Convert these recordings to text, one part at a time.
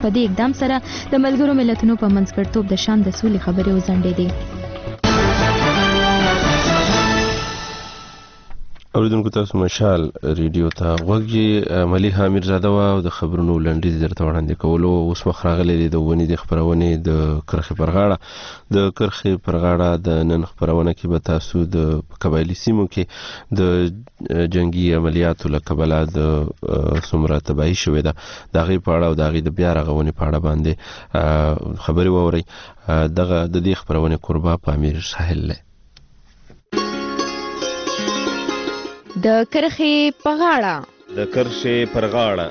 په دې اقدام سره د ملګرو ملتونو په منځګړیتوب د شان د سولې خبرې وځنډېدې. اوریدونکو تاسو مشال ریډیو ته غوږ یې. ملیحه امیرزاده وه او د خبرونو لنډیز درته وړاندې کولو. اوس وخت راغلی دی د ونې د خپرونې د کرښې پر غاړه. د کرښې پر غاړه د نن خپرونه کې به تاسو د قبایلي سیمو کې د جنگي عملیاتو له کبله د څومره تباهي شوې ده د هغې په اړه او د هغې د بیا رغونې په اړه باندې خبرې واورئ. دغه د دې خپرونې کوربه پامیر ساحل دی. د کرښې په غاړه. د کرښې پر غاړه.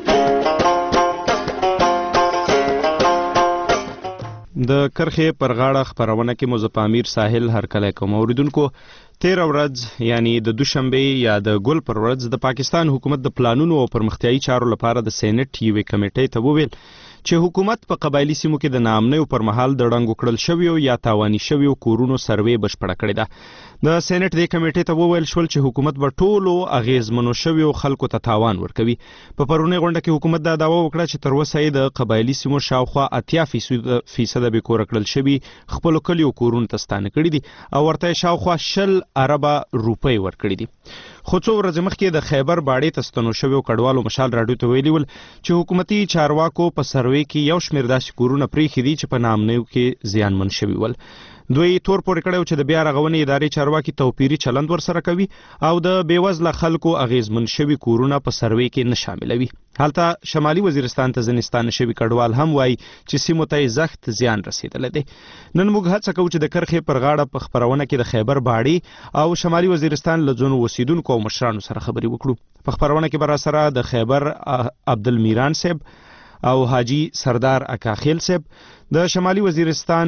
د کرښې پر غاړه خپرونه کې مو زه پامیر ساحل هرکلی کوم. اوریدونکو، تیره ورځ یعنی د دوشنبې یا د ګل پر ورځ د پاکستان حکومت د پلانونو او پرمختیایي چارو لپاره د سینټ یوې کمیټې ته وویل چې حکومت په قبایلي سیمو کې د ناامنیو پر مهال د ړنګو کړل شویو یا تاواني شویو کورونو سروې بشپړه کړې ده. د سینټ دې کمیټې ته وویل شول چې حکومت به ټولو اغیزمنو شویو خلکو ته تاوان ورکوي. په پرونۍ غونډه کې حکومت دا دعوه وکړه چې تر اوسه یې د قبایلي سیمو شاوخوا 80% بې کوره کړل شوي خپلو کلیو کورونو ته ستانه کړي دي او ورته شاوخوا 20 اربه روپۍ ورکړي دي. خو څو ورځې مخکې د خیبر باډې ته ستنو شویو کډوالو مشال راډیو ته ویلي ول چې حکومتي چارواکو په سروې کې یو شمېر داسې کورونه پرېښي دي چې په ناامنیو کې زیانمن شوي ول. دوی تور پورې کړی چې د بیا رغونې ادارې چارواکي توپیري چلند ورسره کوي او د بېوزله خلکو اغیزمن شوي کورونه په سروې کې نه شاملوي. هلته شمالي وزیرستان ته ځینې ستانه شوي کډوال هم وایي چې سیمو ته یې زښت زیان رسېدلی دی. نن موږ هڅه کوو چې د کرښې پر غاړه په خپرونه کې د خیبر باډې او شمالي وزیرستان له ځینو اوسیدونکو او مشرانو سره خبرې وکړو. په خپرونه کې به راسره د خیبر عبدالمیران صاحب او حاجی سردار اکاخیل صاحب، د شمالي وزیرستان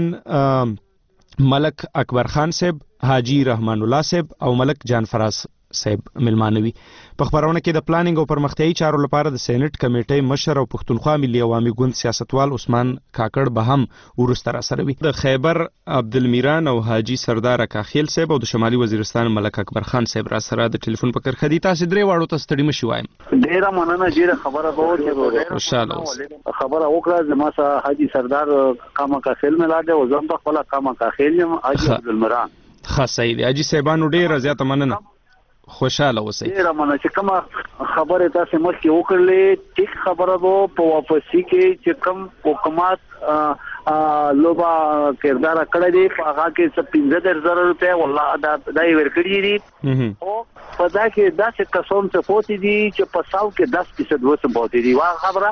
ملک اکبر خان صاحب، حاجی رحمان الله صاحب او ملک جان فراز صاحب ملمانوي. په خبرونه کې د پلانینګ او پرمختیایي چارو لپاره د سینټ کمیټې مشر او پښتونخوا ملي عوامي ګوند سیاستوال عثمان کاکړ به هم وروسته راسره وي. د خیبر عبدالمیران او حاجی سردار اکاخیل صاحب او د شمالي وزیرستان ملک اکبر خان صاحب راسره د ټلیفون په کرښه دي. تاسې درې واړو ته ستړي مشي وایم. ډیره مننه. ډیره خبره به وکړو. خوشاله اوسئ. خبره وکړه زما سره حاجی سردار کاما کاخیل ملا دی او زم په خپل کاما کاخیل یم حاجی عبدالمیران. ښه صحیح دی. حاجی صاحبانو ډیره زیاته مننه. خوشاله اوسئ. ډیره مننه چې کومه خبره تاسو مخکې وکړلې. ټیک خبره وو په واپسی کې چې کوم حکومت لوبا کردار کړی دی په هغه کې 15000 روپیا والله دا ورکړي دي او په دا کې داسې قسم څه پوتې دي چې په 100 کې 10% وسه پوتې دي. وا خبره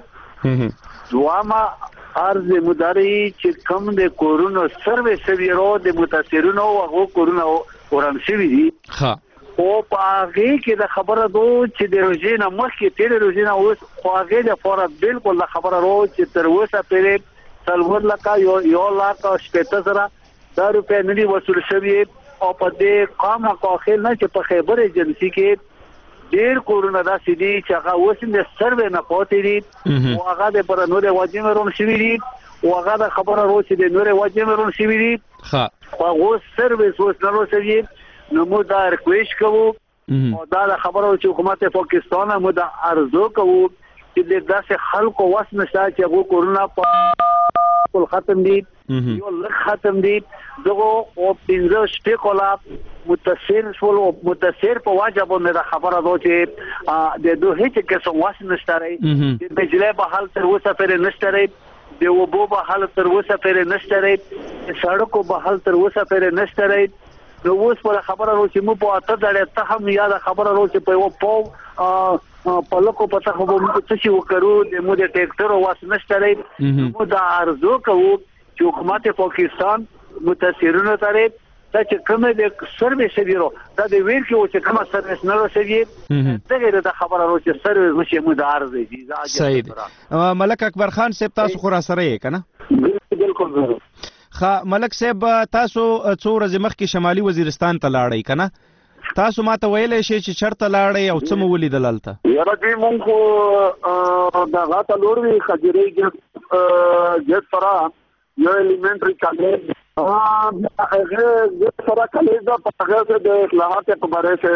دوامه عرض مداري چې کوم د کورونو سروې سویرو د متاثرونو او هغه کورونو وران شوی دي. ها او په هغه کې د خبره دو چې د روزینه مخکې تیر روزینه اوس خو هغه د فورا بالکل خبره رو چې تر اوسه پرې سلور لکه یو لاک 70,000 روپیا نه دي وصول شوی او په دې قام کاخل نه چې په خیبر ایجنسی کې ډیر کورونه داسې دي چې هغه اوس د سروې نه پاتې دي او هغه د پر نور واجب رون شوی دي او هغه د خبره رو چې د نور واجب رون شوی دي. ها او سرویس اوس نه روسي نو مو دا ریکویسټ کوو او دا خبره چې حکومت پاکستان مو دا ارزو کوو چې د داسې خلکو واسنه چې هغه کورونه په ختم دي یو لږ ختم دي دغه او 15 شپږ متاثر په واجب نه دا خبره ده چې د دوه هیڅ قسم واسنه شته د بجلی په حال تر اوسه پرې نشته د وبو په حال تر اوسه پرې نشته سړکو په حال تر اوسه پرې نشته. نو اوس په خبره رو چې مو په اته دړې ته هم یاد خبره رو چې په یو په لکو په څه خو مو څه شي وکړو د مو د ټریکټر واس نشته مو دا ارزو کوو چې حکومت پاکستان متاثرونو ته دا چې کومه د سرویس ویرو دا د ویر کې چې کومه سرویس نه رسېږي دغه د خبره رو چې سرویس مشه مو د ارزي دي. صحیح دی. ملک اکبر خان صاحب تاسو خو را سره یې کنه؟ بالکل. ملک صاحب تاسو څو ورځې مخکې شمالي وزیرستان ته لاړئ کنه؟ تاسو ماته ویلی شئ چې چېرته لاړئ او څه مو ولیدل هلته؟ یاره دوی مونږ خو دغه ته لوړ وي خجرې ګیټ سره یو ایلیمنټري کالج هغه ګیټ سره کالج ده په هغه کې د اصلاحات په باره کې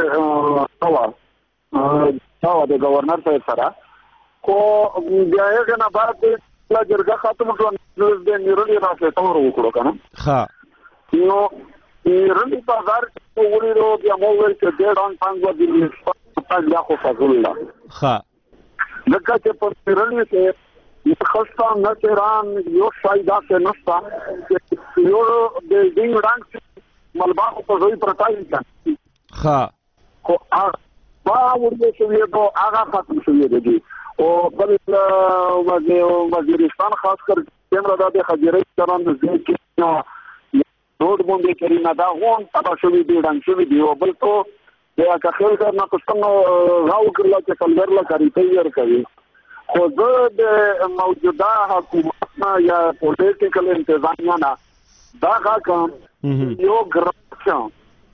د گورنر صاحب سره خو بیا یې نه بعد لا جرګه ختم شو نو د نیرلې راځي تور وکړو کنه ها نو نیرلې بازار وګورې نو بیا مو ول چې ډېر ان څنګه د پاک لا خو فزولا ها لکه چې په نیرلې کې خستا نه تهران یو شایدا کې نستا یو د دین رنګ ملبا په ځای پرتاي ځي ها خو با ورته شوی دو هغه ختم شوی دی او بل وزیرستان خاص کر کیمرا د خجرې چران د ځکه روډ باندې کړي نه دا غون تبا شوی دی ډنګ شوی دی او بل ته دا که خیر نه پښتنو راو کړل چې کلګر لا کوي تیار کوي خو زه د موجوده حکومت یا پولیټیکل انتظامیه نه دا کار یو ګرځم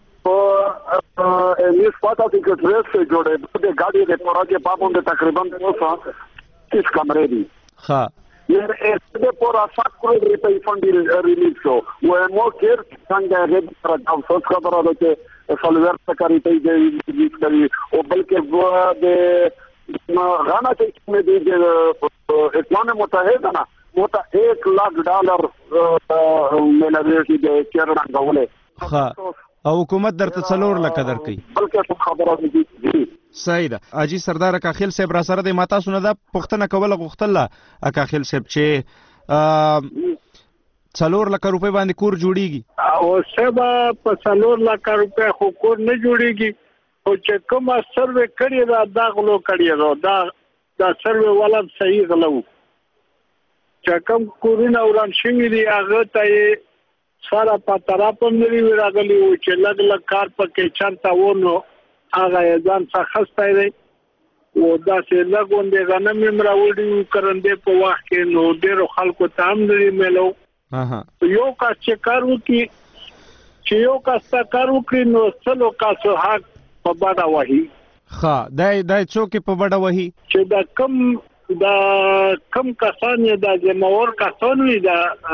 نیس پاتا سیکرټریټ سے جوړه د ګاډي د پوراګه پابوند تقریبا 230 کمرې دي ها یې د پورا 7 کروڑ روپے فند ریلیز شو و مو کېر څنګه هغه پر تاسو خبره ده چې فالوور تکاری ته دی ریلیز کړي او بلکې د غانا چې مې د اقوام متحده نه موته $1,00,000 ملوي چې د چیرډان غولې ها او حکومت درته 4 لک درکې بلکې خبره دي صحیح ده اجي سردار اکاخیل صاحب را سره د ماتا سونه ده پښتنه کوله غختله اکاخیل صاحب چې 4 لک روپے باندې کور جوړیږي او سبا په 4 لک روپے خو کور نه جوړیږي او چې کوم سروې کړی دا غلو کړی دا سروې ولا صحیح غلو چې کوم کورونه وران شوی دی هغه ته سارا پاترا په مری راغلی او چې لګ کار پکې چانتا ونه هغه ځان څخه خسته دی او دا چې لګوندې غنم مراوړي کرندې په وخت کې نو ډېر خلکو ته هم لري ملو یو کا چې کار وکي چې یو کا ستا کار وکړي نو څلو کا څه حق په بڑا وਹੀ ها دای څوک په بڑا وਹੀ چې دا کم کسان دا جمهور کسان وي دا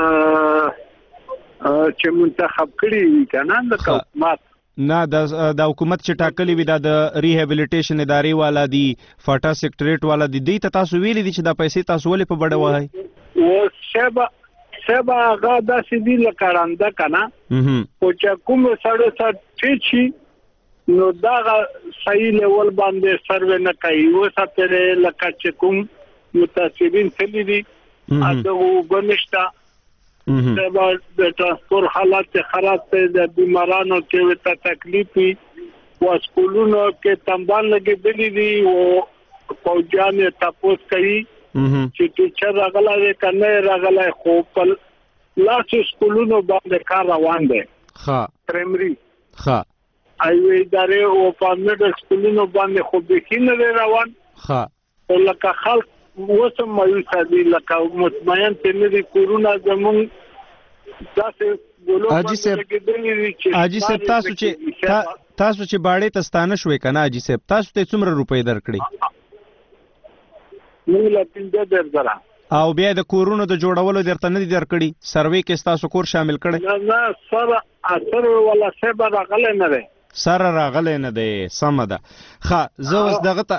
چې منتخب کړي وي کنه د حکومت نه د حکومت چې ټاکلي وي د ریهابلیټیشن ادارې والا دي فاټا سیکریټریټ والا دي ته تاسو ویلي دي چې دا پیسې تاسو ولې په بڑا وای او سبا هغه د سیدی لکړانده کنه او چې کوم سړی چې نو دا صحیح لیول باندې سروې نه کوي و ساتره لکه چې کوم متاثرین تللی دي اته وبنشتا سبا د ترانسپورت حالات خراب دي د بیمارانو کې وته تکلیفي او سکولونو کې تنبال لګېدلې دي او فوجان تاسو کوي چې ټیچر راغله کنه راغله خو په لاس سکولونو باندې کار روان دي ها پرایمري ها ایوې ادارې او په میډل سکولونو باندې خو به کینه روان ها لکه خلک وسم مایوس دي لکه مطمئن تنه دي کورونا زمون تاسو ګولو اجي صاحب تاسو چې باړې تستانه شوې کنه اجي صاحب تاسو ته څومره روپۍ درکړي موږ لا 15,000 او بیا د کورونو د جوړولو درته نه دي درکړي سروې کې تاسو کور شامل کړي نه سره اثر ولا سبا راغله نه ده سره راغله نه ده سم ده ښه زه اوس دغه ته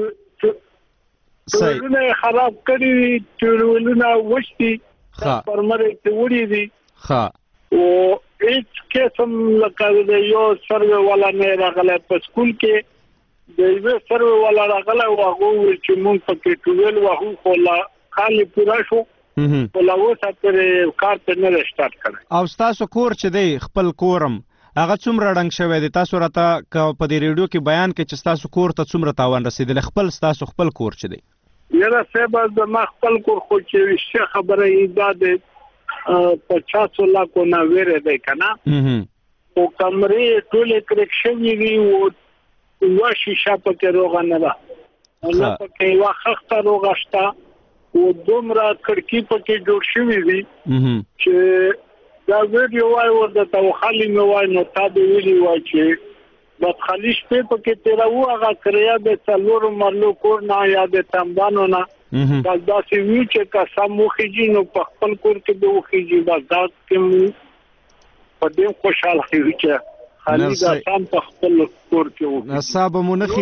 ټولونه خراب کړي ټولونه وشتي پرمره ته وړي دي ها او هیڅ قسم لکه یو سروې ولا نه راغله په سکول کې د یو سروې ولا راغله او هغه چې مونږ پکې ټول وغو خلا خالي پورا شو ولا وساتره کار ته نه سٹارټ کړ او تاسو کور چې دی خپل کورم هغه څومره رنګ شوی دی تاسو راته په دې ریډیو کې بیان کې چې تاسو کور ته څومره تاوان رسیدل خپل تاسو خپل کور چې دی یاره صاحب د ما خپل کور خو چې شي خبره ای دا د 50 لک نه وره دی کنه او کمرې ټول کرکشن دی او شیشه پکې روغ نه ده نه پکې واخخت روغ شته او دومره کړکی پکې جوړ شوی دی چې دا ویډیو وای ورته تو خالی نو وای نو تا دی ویلی وای چې د خلیش په پکې تیرا و هغه کریا د څلور مرلو کور نه یا د تنبانو نه دا چې وی چې کا سموخي جی نو په خپل کور کې دوه خيجی بس دا کې په دې خوشاله وي چې خالي دا سم په خپل کور کې وو صاحب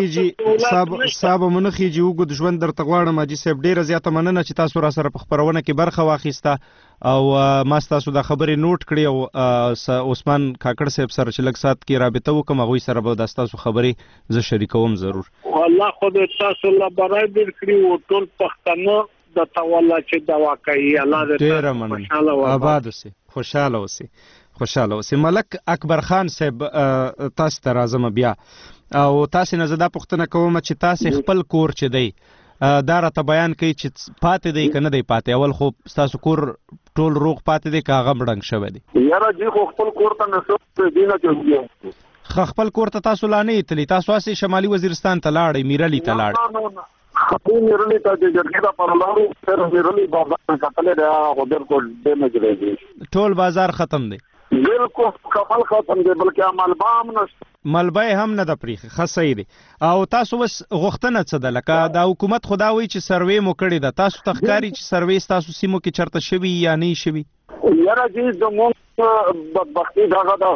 مونخیږي وګد ژوند درته غواړم اجي صاحب ډیره زیاته مننه چې تاسو را سره په خبرونه کې برخه واخیسته او ما تاسو د خبرې نوٹ کړی او عثمان کاکړ صاحب سره چې لږ سات کې رابطه وکم هغوی سره به د تاسو خبرې زه شریکوم ضرور والله خود تاسو الله برای در کړی او ټول پښتنو د تولا چې دوا کوي الله دې ډیره مننه آباد اوسئ خوشاله اوسئ ملک اکبر خان صاحب تاسو ته راځم بیا او تاسو نه زدا پوښتنه کوم چې تاسو خپل کور چې دی دا راته بیان کوي چې پاتې دی که نه دی پاتې اول خو ستاسو کور ټول روغ پاتې دی که هغه مړنګ شوی دی یاره جی خو خپل کور ته نسو دینه کې خپل کور ته تاسو لا نه تللی تاسو هسې شمالي وزیرستان ته لاړئ میرلي ته لاړئ خپل میرلي ته د جرګې دا پر لاړو سر میرلي بازار کتلې دا خو بالکل ډیمیج دی ټول بازار ختم دی بالکل کمال ختم دی بلکې ملبه هم نشته ملبه هم نه د پریخي خصی دی او تاسو بس غوښتنه څه ده لکه د حکومت خدا وایي چې سروې مو کړې ده تاسو ته ښکاري چې سروې ستاسو سیمو کې چرته شوي یا نه شوي یاره جی زموږ بدبختي دغه ده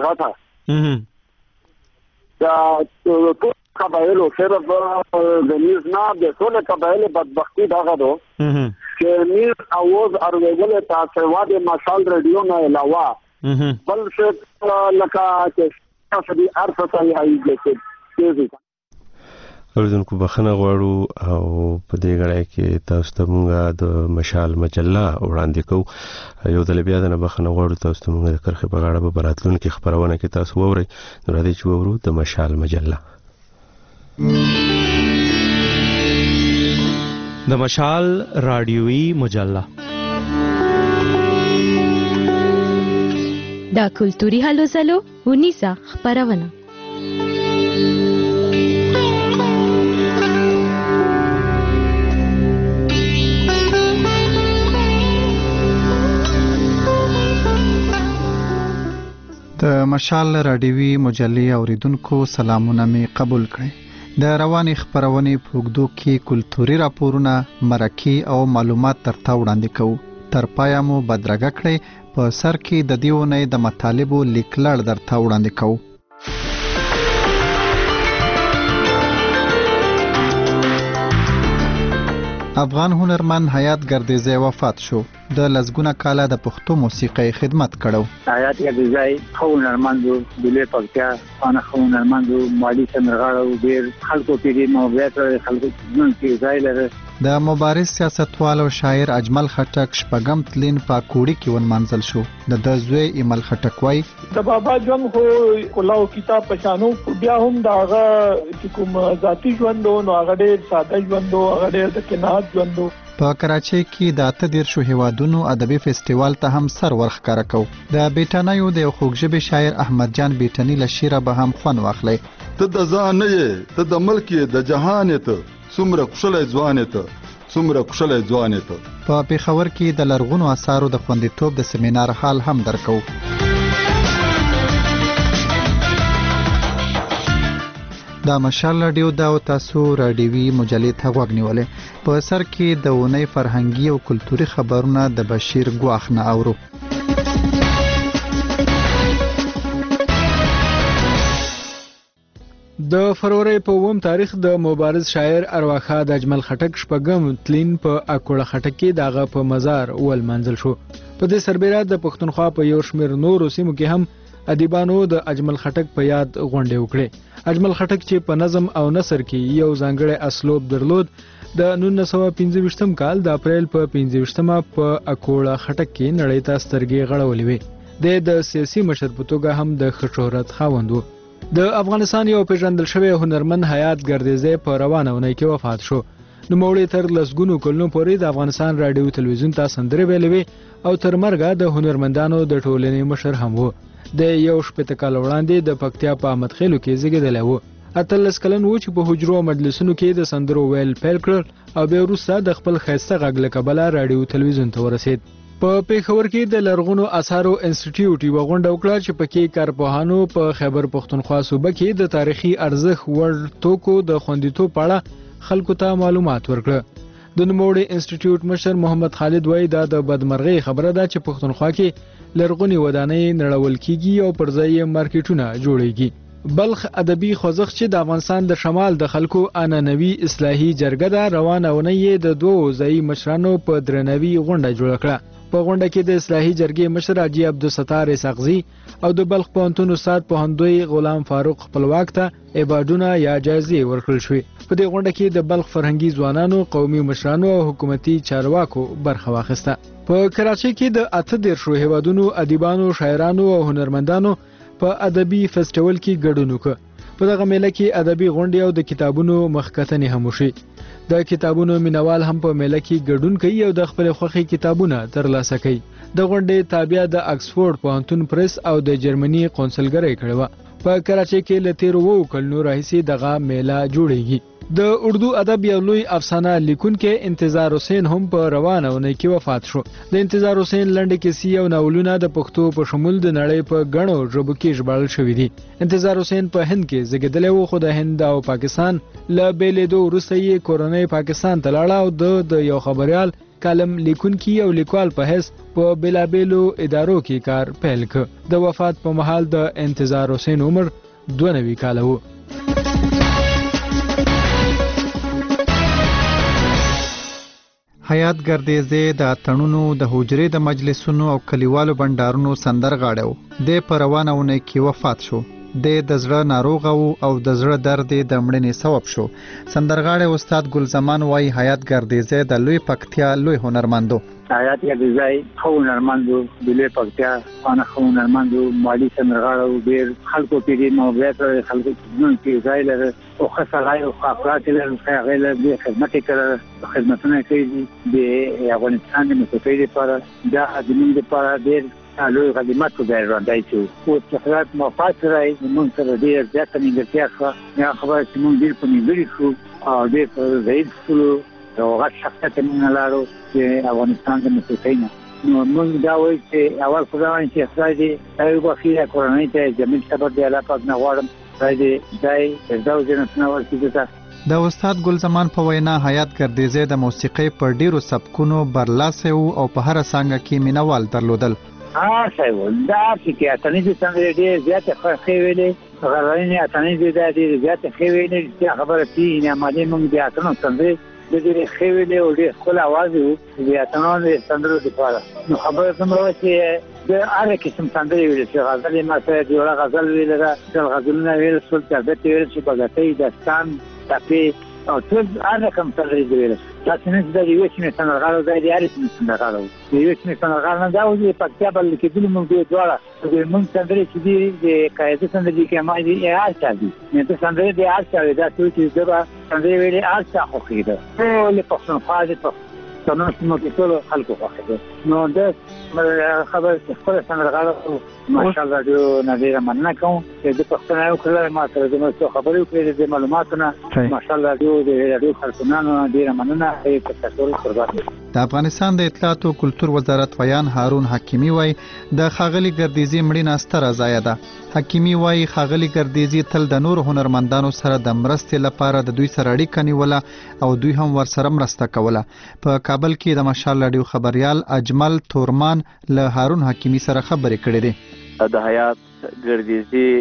دا ټول قبایلو صرف د نیز نه د ټولو قبایلو بدبختي دغه ده چې نیز اواز اورېدل تاسو واده مشال ریډیو نه علاوه بل څه لکه چې تاسو دې ارث ته یې کېږي اوریدونکو بخښنه غواړو او په دې غړای کې تاسو ته مونږ د مشال مجله وړاندې کوو یو ځل بیا د بخښنه غواړو تاسو ته مونږ د کرخې په غاړه به براتلونکي خبرونه کې تاسو وورئ نو راځئ چې وورو د مشال مجله د مشال رادیویي مجله دا کلتوري هلو ځلو ونیسه خپرونه د مشال رادیوي مجلې اوریدونکو سلامونه می قبول کړئ د رواني خبرونه په وګدو کې کلتوري راپورونه مرکه او معلومات ترته وړاندې کوو تر پایا مو بدرګه کړئ په سر کې د دیونه د مطالبو لیکلړ درته وړاندې کوو افغان هنرمند حیات ګردیزی وفات شو د لزګونه کاله د پښتو موسیقۍ خدمت کړو حیات ګردیزی هنرمند دله پکتیا انا هنرمند مالی سندرغاړو ډیر خلکو پیری موقعیت خلکو کې ځای لري د مبارز سیاستوال او شاعر اجمل خټک شپږم تلین په کوړی کې ونمنځل شو د زوی ایمل خټک وای د بابا جون خو کلاو کتاب پښانو بیا هم داغه چې کوم ذاتی ژوند نو هغه ډیر ساده ژوند هغه ډیر د کنات ژوند په کراچۍ کې د 13 هیوادونو ادبي فستیوال ته هم سر ورخکاره کو د بیٹانیو د خوږژبې شاعر احمد جان بیٹنی لشیره به هم خون واخلي ته د ځان نه ته د ملک د جهان ته څومره خوشاله ځوان ته په پیښور کې د لرغونو آثارو د خوندیتوب د سیمینار حال هم درکو دا مشال رادیو دا او تاسو رادیوي مجلې ته غوږ نیولې په سر کې د ونې فرهنګي او کلتوري خبرونه د بشیر ګواخ نه اورو د فروری په 1 تاریخ د مبارز شاعر ارواخا د اجمل خټک شپږم تلین په اکوړه خټک کې دغه په مزار ول منزل شو په دې سربېره د پښتونخوا په یو شمېر نورو سیمو کې هم ادیبانو د اجمل خټک په یاد غونډې وکړې اجمل خټک چې په نظم او نثر کې یو ځانګړی اسلوب درلود د 1925 کال د اپریل په 25مه په اکوړه خټک کې نړۍ ته سترګې غړولې وې د سیاسي مشر په توګه هم د ښه شهرت خاوند و د افغانستان یو پیژندل شوی هنرمند حیات ګردیزی په روانه اونۍ کې وفات شو نوموړی تر لسګونو کلونو پورې د افغانستان رادیو تلویزیون ته سندرې ویلې وې او تر مرګه د هنرمندانو د ټولنې مشر هم و د یو شپېته کال وړاندې د پکتیا په احمد خیلو کې زیږېدلی و 18 کلن و چې په حجرو مجلسونو کې د سندرو ویل پیل کړل او بیا وروسته د خپل ښایسته غږ له کبله رادیو تلویزیون ته ورسېد په پیښور کې د لرغونو آثارو انسټیټیوټ یوه غونډه وکړه چې پکې کارپوهانو په خیبر پښتونخوا صوبه کې د تاریخي ارزښت وړ توکو د خوندیتوب په اړه خلکو ته معلومات ورکړه د نوموړي انسټیټیوټ مشر محمد خالد وایي دا د بدمرغۍ خبره ده چې پښتونخوا کې لرغونې ودانۍ نړول کیږي او پر ځای یې مارکیټونه جوړیږي. بلخ ادبي خوځښت چې د افغانستان د شمال د خلکو عنعنوي اصلاحي جرګه ده روانه اونۍ د دوو ځایي مشرانو په درناوي غونډه جوړه کړه. په غونډه کې د اصلاحي جرګې مشر حاجي عبدالستار اسحاقزي او د بلخ پوهنتون استاد پوهندوی غلام فاروق خپلواک ته ایوارډونه یا جایزې ورکړل شوې. په دې غونډه کې د بلخ فرهنګي ځوانانو، قومي مشرانو او حکومتي چارواکو برخه واخیسته. په کراچۍ کې د 18 هیوادونو ادیبانو، شاعرانو او هنرمندانو په ادبي فیسټیوال کې ګډون وکړ. په دغه میله کې ادبي غونډې او د کتابونو مخکتنې هم وشي. د کتابونو مینوال هم په میله کې ګډون کوي او د خپل خوښي کتابونه ترلاسه کوي. د غونډې تابع د اکسفورډ پوهنتون پریس او د جرمني قونسلګرۍ کړې وه. په کراچۍ کې له تیرو 2 کلونو راهیسې دغه میله جوړیږي. د اردو ادب یو لوی افسانه لیکونکی انتظار حسین هم په روانه اونۍ کې وفات شو. د انتظار حسین لنډې کیسې او ناولونه د پښتو په شمول د نړۍ په ګڼو ژبو کې ژباړل شوي دي. انتظار حسین په هند کې زیږېدلی و خو د هند او پاکستان له بېلېدو وروسته یې کورنۍ پاکستان ته لاړه او د یو خبریال، کالم لیکونکي او لیکوال په حیث په بېلابېلو ادارو کې کار پیل کړ. د وفات په مهال د انتظار حسین عمر 92 کاله و. حیات ګردیزی د اتڼونو، د حجرې د مجلسونو او کلیوالو بنډارونو سندرغاړی و. د په روانه اونۍ کې وفات شو. د زړه ناروغه و او د زړه درد د مړینې سبب شو. سندرغاړی استاد ګل زمان وایي حیات ګردیزی د لوی پکتیا لوی هنرمند و. حیات ګردیزی ښه هنرمند و، د لوی پکتیا خانه ښه هنرمند و، مالي سندرغاړی و، ډېر خلکو کې ډېر محبت لري، خلکو کې ځای لري او ښه سړی او ښه اخلاق یې لري، ښه هغې لري، ډېر خدمت یې کړی، خدمتونه یې کړي دي د افغانستان د موسیقۍ لپاره. دا زموږ لپاره ډېر لوی خدمت کو ځای ژوندی شو. اوس چې خدای موفق کړی زموږ سره ډېر زیاته نیمګړتیا شوه. یا خبره چې موږ ډېر په نیمګړي شو او ډېر په ضعیف شولو او غټ شخصیت یې موږ نه لرو چې افغانستان د موسیقۍ نه. نو موږ دا وایو چې اول خو دا وایم چې خدای دې دا وبخښي کورنۍ ته جمیل صبر دی الله پاک نه غواړم خدای دې دای فردوس جنتونه ورکړي ته. د استاد ګل زمان په وینا حیات ګردیزی د موسیقۍ پر ډیرو سبکونو برلاسه و او په هر څانګه کې مینوال درلودل. صحیح و. دا چې اتنیزې څنګه ډېر زیاتې ښې ویلې، غرنۍ اتنیزې دا ډېرې زیاتې ښې ویلې چې خبره چې انعامالي موږ د اتنو څنګه د ډېرې ښې ویلې او ډېر ښکلی اواز و د اتنو د سندرو لپاره. نو خبره څومره وه چې د هر قسم سندرې ویلې چې غزل یې ما سره جوړه غزل ویله ده، ټول غزلونه ویل شول، چابت یې ویل شو، بګټۍ، داستان، ټپې او ټول هر رقم سندرې دې ویل شو. داسې نه چې دا د یوې سیمې سندرغاړی دی د هرې سیمې سندرغاړی و. د یوې سیمې سندرغاړی نه دا و چې د پکتیا بلل کېدلو موږ دوی دواړه موږ سندرې چې دي د قاعده سندرې کې ما دي هر چا دي د سندرې د هر چا دا ټول چې زه به سندرې ویلې هر چا خوښېده، ټولې پښتونخوا د پښتنو سیمو کې ټولو خلکو خوښېده. نو دا خبره چې خپله سندرغاړی ماشاءالله ډېر نه ډېره مننه کوم چې د پښتنه یې وکړله ما سره زما څو خبرې وکړې د معلوماتو نه. ماشاءالله د راډیو کارکونانو ډېره مننه په تشکر قربان. د افغانستان د اطلاعات او کلتور وزارت ویان هارون حکیمي وایي د ښاغلي ګردیزي مړینه ستره ضایعه ده. حکیمي وایي ښاغلي ګردیزي تل د نورو هنرمندانو سره د مرستې لپاره د دوی سره اړیکه نیوله او دوی هم ورسره مرسته کوله. په کابل کې د مشال راډیو خبریال اجمل تورمان له هارون حکیمي سره خبرې کړې دي. د حیات ګردیزي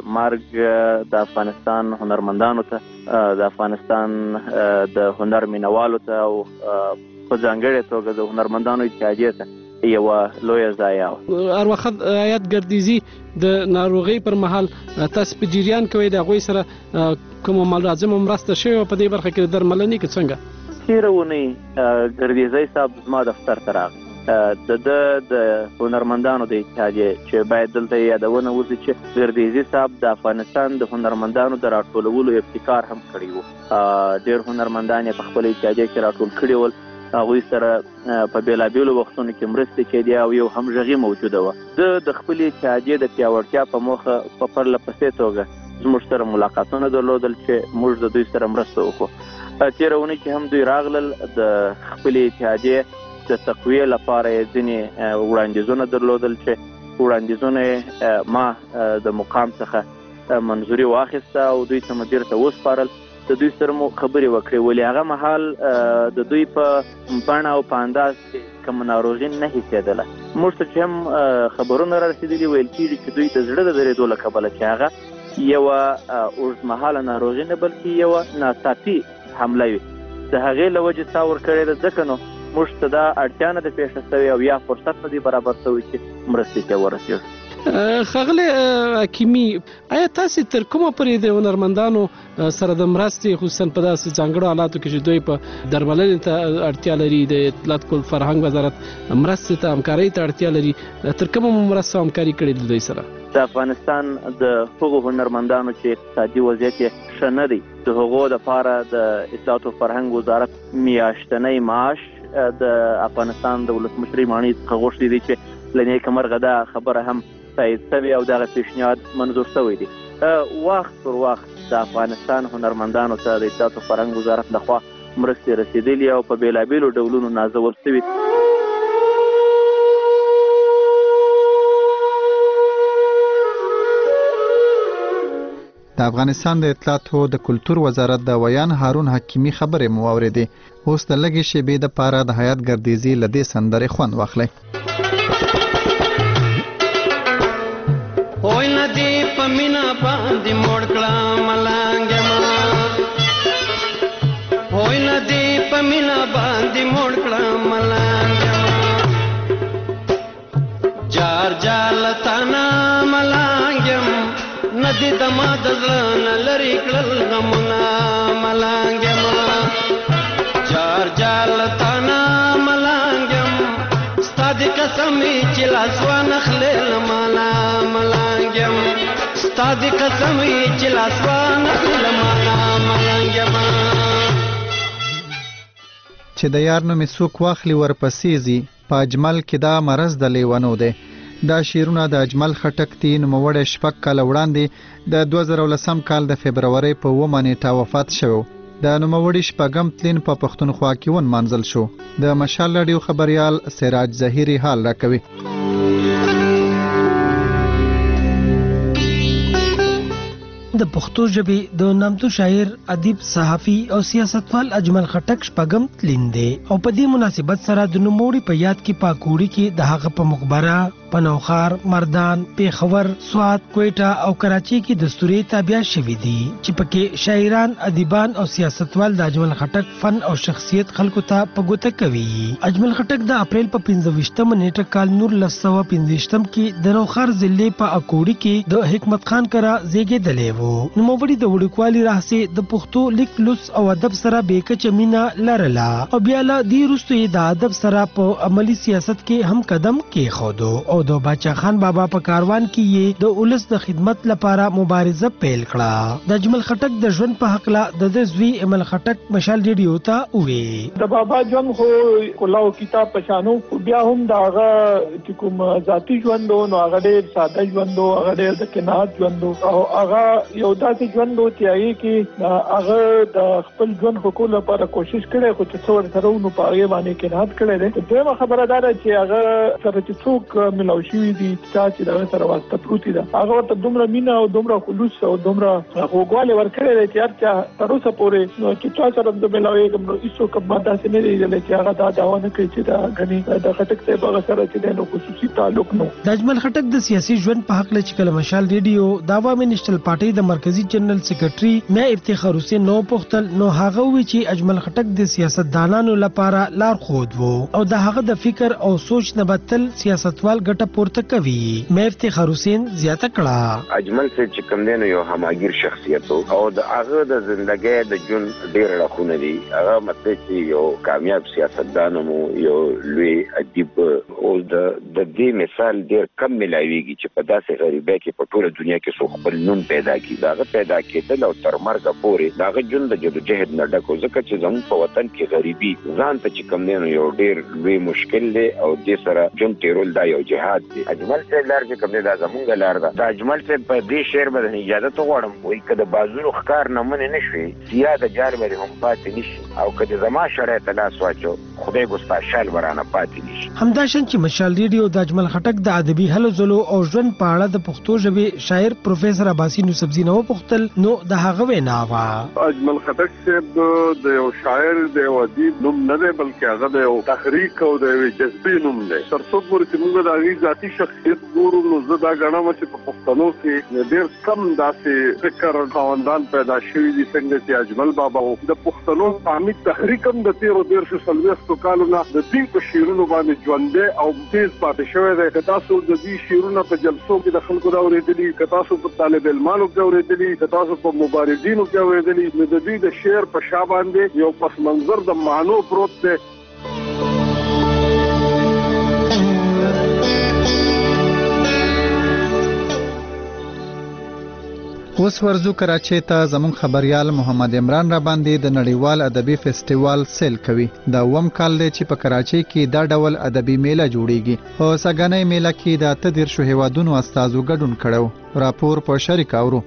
مرګ د افغانستان هنرمندانو ته، د افغانستان د هنر مینوالو ته او په ځانګړې توګه د هنرمندانو اتحادیې ته یوه لویه ضایعه وه. اروخت حیات ګردیزي د ناروغۍ پر مهال تاسو په جریان کې وئ د هغوی سره کومه ملازمه مرسته شوې په دې برخه کې د درملنې کې څنګه؟ تېره اونۍ ګردیزی صاحب زما دفتر ته راغی. د هنرمندانو د اتحادیې چې باید دلته یادونه وشي چې ګردیزي صاحب د افغانستان د هنرمندانو د راټولولو ابتکار هم کړی و. ډېر هنرمندان یې په خپله اتحادیه کې راټول کړي ول، هغوی سره په بېلابېلو وختونو کې مرستې کېدې او یو همغږي موجوده وه. د خپلې اتحادیې د پیاوړتیا په موخه په پرله پسې توګه زموږ سره ملاقاتونه درلودل چې موږ د دوی سره مرسته وکړو. تېره اونۍ کې هم دوی راغلل، د خپلې اتحادیې د تقویې لپاره یې ځینې وړاندیزونه درلودل چې وړاندیزونه یې ما د مقام څخه منظوري واخیسته او دوی ته مدیر ته وسپارل د دوی سره مو خبرې وکړې، ولې هغه مهال د دوی په بڼه او په انداز کې کوم ناروغي نه حسېدله. موږ ته چې هم خبرونه را رسېدلي ویل کېږي چې دوی د زړه د درېدو له کبله چې هغه یوه اوږدمهاله ناروغي نه بلکې یوه ناڅاپي حمله وي، د هغې له وجې ساه ورکړې ده. ځکه نو موږ ته دا اړتیا نه ده پیښه شوې او یا فرصت نه دی برابر شوی چې مرستې ته ورسېږو. ښاغلی حکیمي، آیا تاسې تر کومه پورې د هنرمندانو سره د مرستې خصوصا په داسې ځانګړو حالاتو کې چې دوی په درملنې ته اړتیا لري، د اطلاعات کول فرهنګ وزارت مرستې ته همکارۍ ته اړتیا لري، تر کومه مو مرسته او همکاري کړې د دوی سره؟ د افغانستان د هغو هنرمندانو چې اقتصادي وضعیت یې ښه نه دی، د هغو دپاره د اطلاعات او فرهنګ وزارت میاشتنی معاش د افغانستان د ولسمشرۍ ماڼۍ څخه غوښتي دی چې له نیکه مرغه دا خبره هم تایید شوې او دغه پیشنهاد منظور شوی دی. وخت پر وخت د افغانستان هنرمندانو ته د اطلاعات او فرهنګ وزارت لخوا مرستې رسېدلي او په بېلابېلو ډولونو نازول شوي. د افغانستان د اطلاعاتو د کلتور وزارت د ویان هارون حکیمي خبرې مو اورېدې. اوس د لږې شېبې دپاره د حیات ګردیزي له دې سندرې خوند واخلئ. اوی ندی په مینا باندې موړ کړه ملنګ ما، اوی ندی په مینا باندې موړ کړه ملنګ ما، جار جال تانا ملنګ ندی دما د زړه نه لرې کړل غمونه ملنګ ما، جار جال تانا ملنګ ستا د قسمې چې لاس وانخلل مالا ملنګم، ستا د قسمې چې لاس وانخلل مالا ملنګم. چې د یار نومې څوک واخلي ورپسې ځي، په اجمل کې دا مرض د لیونو دی. دا شعرونه د اجمل خټک دي، نوموړی شپږ کاله وړاندې د 2010 کال د فبرورۍ په 9 نیټه وفات شوی. د نوموړي شپږم تلین په پښتونخوا کې ونمانځل شو. د مشال راډیو خبریال سراج ظهیري حال راکوي. د پښتو ژبې د نامتو شاعر، ادیب، صحافي او سیاستوال اجمل خټک شپږم تلین دی او په دې مناسبت سره د نوموړي په یاد کې پاکوړي کې د هغه په مقبره، پنوخار، مردان، پیښور، سوات، کویټه او کراچي کې دستوري تابع شوي دي چې پکې شاعران، ادیبان او سیاستوال د اجمل خټک فن او شخصیت خلکو ته په ګوته کوي. اجمل خټک د اپریل په 15 نیټه کال 1915 کې د نوخار ضلع په اکوړي کې د حکمت خان کرا زیږیدلی و. نوموړي د وړوکوالي راهیسې د پښتو لیک، لوست او ادب سره بېکچه مینه لرله او بیا له دې وروسته یې د ادب سره په عملي سیاست کې هم قدم کېښودو او د باچا خان بابا په کاروان کې یې د ولس د خدمت لپاره مبارزه پیل کړه. د اجمل خټک د ژوند په هکله د ده زوی اجمل خټک مشال ریډیو ته وویل. د بابا ژوند خو کلاو کتاب پشانو، بیا هم د هغه چې کوم ذاتي ژوند نو هغه ډېر ساده ژوند، هغه ډېر د قناعت ژوند او هغه یو داسې ژوند و چې هغې کې هغه د خپل ژوند ښه کولو لپاره کوشش کړی، خو چې څه ورسره و نو په هغې باندې قناعت کړی دی. دویمه خبره دا ده چې هغه سره چې څوک ملاو شوي دي، چا چې د هغه سره واسطه پروتې ده، هغه ورته دومره مینه او دومره خلوص او دومره خوږوالی ورکړی دی چې هر چا تر اوسه پورې نو چې چا سره زه ملاوېږم نو هېڅوک ما داسې نه دی لیدلی چې هغه دا دعوه نه کوي چې دا ګنې د خټک صاحب هغه سره چې دی نو خصوصي تعلق نو. د اجمل خټک د سیاسي ژوند په هکله چې کله مشال ریډیو د عوامي نیشنل پارټۍ د مرکزي جنرال سیکرټري میا افتخار حسین نو پوښتل، نو هغه وی چې اجمل خټک د سیاستدانانو لپاره لار خود وو او د هغه د فکر او سوچ نه بدتل سیاستوال ګټه پورته کوي. میا افتخار حسین زیاته کړه، اجمل صاحب چې کوم دی نو یو هماګیر شخصیت او د هغه د ژوندګۍ د ژوند ډېر اړخونه دي. هغه مطلب چې یو کامیاب سیاستدان مو، یو لوی ادیب او د دې مثال ډېر کم ملاویږي چې په داسې غریبۍ کې په ټوله دنیا کې څوک خپل نوم پیدا کړي. دغه پیدا کېدل او تر مرګه پورې دغه ژوند د جدوجهد نه ډک و، ځکه چې زموږ په وطن کې غریبي ځان ته چې کوم دی نو یو ډېر لوی مشکل دی او دې سره ژوند تېرول دا یو جهاد دی. اجمل صاحب لار چې کوم دی دا زمونږ لار ده. د اجمل صاحب په دې شعر به اجازت وغواړم، وایي که د بازونو ښکار نه منې نه شوې، سیاه د جال به دې هم پاتې نه شي، او که د زما شړی ته لاس واچو خدای ګو سپیشل ورانه پاتې نشي. همداشان چې مشال ریډیو د اجمل خټک د ادبي هلو ځلو او ژوند په اړه د پښتو ژبې شاعر پروفیسور عباسي یوسفزي نو پوښتل نو د هغه وینا وا اجمل خټک صاحب د یو شاعر د یو ادیب نوم نه دی بلکې هغه د یو تحریک او د یو جذبي نوم دی. تر څو پورې چې موږ د هغې ذاتي شخصیت ګورو نو زه دا ګڼم چې په پښتنو کې ډېر کم داسې فکر خاوندان پیدا شوي دي څنګه چې اجمل بابا و. د پښتنو قامي تحریک هم د تېرو 40 کالو نه د دوی په شعرونو باندې ژوندی او تیز پاتې شوی دی. که تاسو د دې شعرونه په جلسو کې د خلکو دا اورېدلي، که تاسو په طالب علمانو کې اورېدلي، که تاسو په مبارزینو کې اورېدلي، نو د دوی د شعر په شا باندې یو پس منظر د معنو پروت دی. اوس ورزو کراچۍ ته زموږ خبريال محمد عمران را باندې د نړیوال ادبي فیسټیوال سیل کوي. دا وم کال دی چې په کراچۍ کې دا ډول ادبي میله جوړیږي. په سګنۍ میله کې د 13 هیوادونو استادو ګډون کړو. راپور په شریک اورو.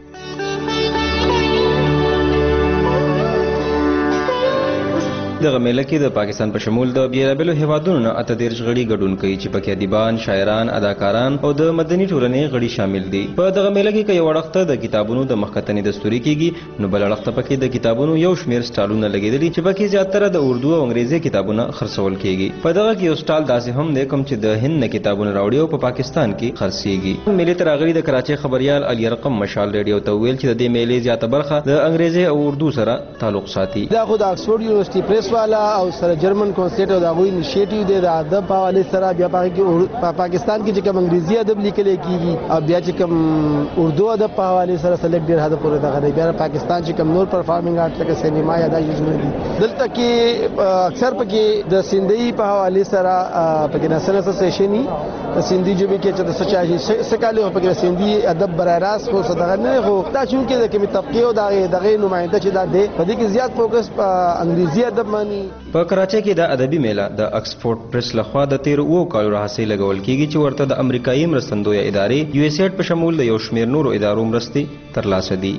دغه میله کې د پاکستان په شمول د بیلابیلو هیوادونو نه 13 غړي ګډون کوي چې پکې ادیبان، شاعران، اداکاران او د مدني ټولنې غړي شامل دي. په دغه میله کې یو وړاندې د کتابونو د مخکتنې دستوري کیږي، نو بل وړاندې پکې د کتابونو یو شمیر سټالونه لګیدلي چې پکې زیاتره د اردو او انګریزي کتابونه خرڅول کیږي. په دغه کې یو سټال داسې هم دی کوم چې د هند نه کتابونه راوړي او په پاکستان کې خرڅيږي. میله تر غړي د کراچۍ خبريال علي رقم مشال ریډیو ته ویل چې د دې میلې زیاته برخه د انګریزي او اردو سره تعلق ساتي. دا خو د اکسفورد یونیورسيټي پریس والا او سره جرمن کونسلیټ او دغه انیشیټیو دی د ادب په حواله سره بیا په پاکستان کې چې کوم انګریزي ادب لیکل کیږي او بیا چې کوم اردو ادب په حواله سره سلیکټ ډیر هدا پورې دغه دی. بیا پاکستان چې کوم نور پرفارمینګ آرټ لکه سینما یا د ژوند دي دلته کې اکثر پکې د سیندي په حواله سره پکې نسل اسوسییشن د سیندي جبې کې چې د سچاجي سکاله پکې سیندي ادب برای راست خو صدغه نه خو دا چې کې د کومي طبقه او دغه نمائنده چې دا دی په دې کې زیات فوکس په انګریزي ادب باندې. په کراچۍ کې د ادبي میله د اکسفورد پریس لخوا د 13 کالو راهیسې لګول کیږي چې ورته د امریکایي مرستندویه ادارې یو اس ایډ په شمول د یو شمیر نورو ادارو مرستې ترلاسه دي.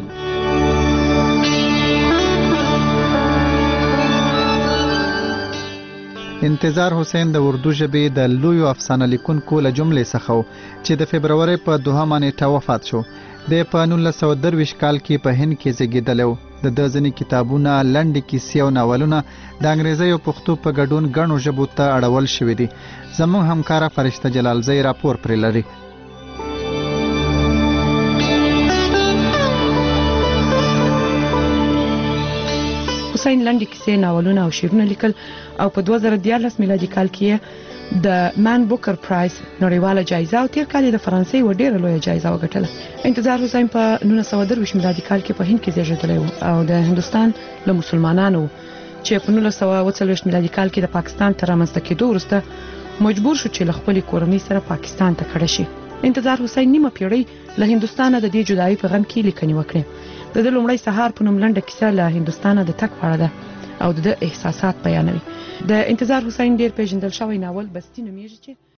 انتظار حسین د اردو ژبې د لویو افسانه لیکونکو له جملې څخه چې د فبرवरी په 2 نیټه وفات شو. د په 1923 کال کې په هند کې زیږیدلی و. د ځینې کتابونه، لنډې کیسې او ناولونه د انګریزي او پښتو په ګډون ګڼو ژبو ته اړول شوي دي. زموږ همکاره فرشته جلالزی راپور پرې لري. حسین لنډې کیسې، ناولونه او شعرونه لیکل او په 2014 میلادي کال کې د مان بوکر پرایز نړیواله جایزه او تیر کال د فرانسې و ډیره لویه جایزه وګټله. انتظار حسین په 1923 میلادي کال کې په هند کې زیږیدلی و او د هندستان له مسلمانانو چې په 1940 میلادي کال کې د پاکستان تر رامنځته کېدو وروسته مجبور شو چې له خپلې کورنۍ سره پاکستان ته کډه شي. انتظار حسین نیمه پیړۍ له هندستانه د دې جدایي په غم کې لیکنې وکړې. د لومړی سهار په نوم لنډه کیسه له هندستانه د تګ په اړه ده او د احساسات بیانوي. د انتظار حسین ډیر پیژندل شوی ناول بستی نومیږي چې